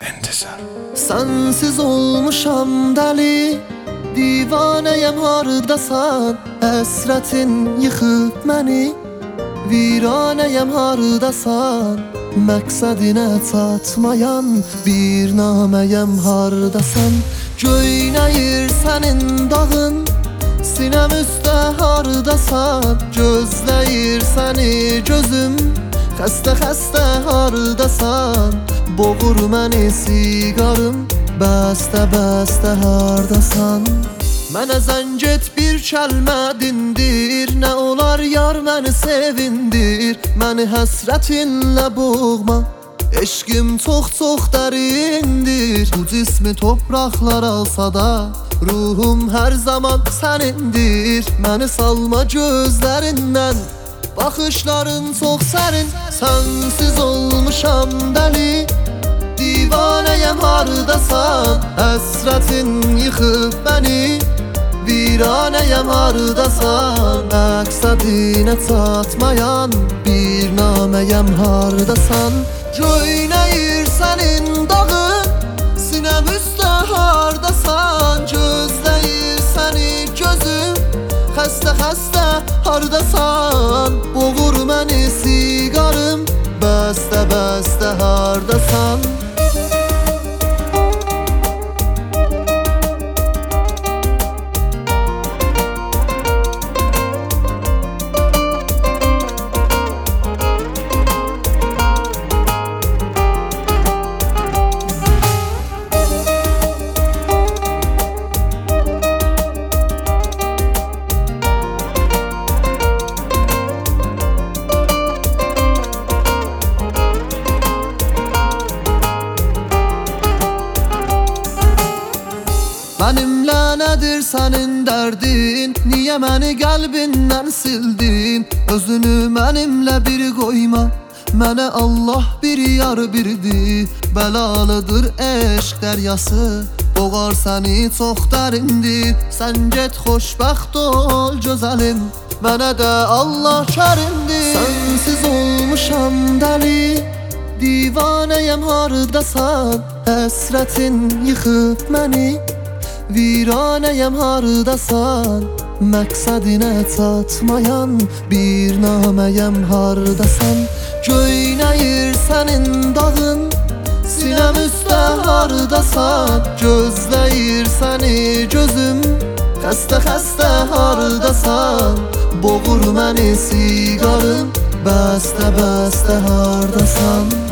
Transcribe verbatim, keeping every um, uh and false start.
İntizar. Sensiz olmuşam dəli, divanəyəm hardasan. Həsrətin yıxıb məni, viranəyəm hardasan. Məqsədinə çatmayan bir naməyəm hardasan. Göynəyir sənin dağın, sinəm üstə hardasan. Gözləyir səni gözüm, xəstə xəstə hardasan. Boğur məni siqarım, bəstə bəstə hardasan. Mənə zəng et bir kəlmə dindir, nə olar yar məni sevindir. Məni həsrətinlə boğma, eşqim çox-çox dərindir. Bu cismi topraqlar alsa da, ruhum hər zaman sənindir. Məni salma gözlərindən, baxışların çox sərin. Sənsiz olmuşam dəli, divanəyəm hardasan. Həsrətin yıxıb məni, viranəyəm hardasan. Məqsədinə çatmayan bir naməyəm hardasan. Göynəyir sənin dağın, sinəm üstə hardasan. Gözləyir səni gözüm, xəstə xəstə hardasan. Boğur məni siqarım, bəstə bəstə hardasan. Mənimlə nədir sənin dərdin? Niyə məni qəlbindən sildin? Özünü mənimlə bir qoyma, mənə Allah bir yar birdi. Bəlalıdır eşq dəryası, boğar səni çox dərindir. Sən get xoşbəxt ol gözəlim, mənə də Allah kərimdir. Sənsiz olmuşam dəli, divanəyəm hardasan. Həsrətin yıxıb məni, viranəyəm hardasan. Məqsədinə çatmayan bir naməyəm hardasan. Göynəyir sənin dağın, sinəm üstə hardasan. Gözləyir səni gözüm, xəstə xəstə hardasan. Boğur məni siqarım, bəstə bəstə hardasan.